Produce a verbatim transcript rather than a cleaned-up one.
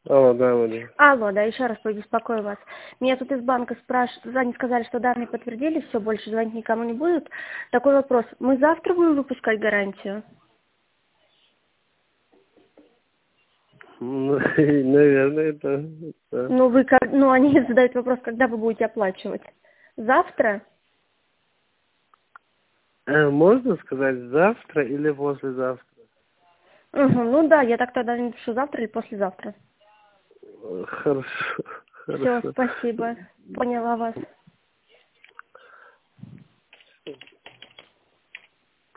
Алло, да, алло, да. Алло, да, еще раз побеспокою вас. Меня тут из банка спрашивают, они сказали, что данные подтвердили, все, больше звонить никому не будут. Такой вопрос. Мы завтра будем выпускать гарантию? Ну, наверное, да. да. Ну, вы, как- ну, они задают вопрос, когда вы будете оплачивать? Завтра? Э, можно сказать завтра или послезавтра? Угу, ну да, я так тогда напишу завтра или послезавтра. Э, Хорошо, Все, хорошо. спасибо. Поняла вас.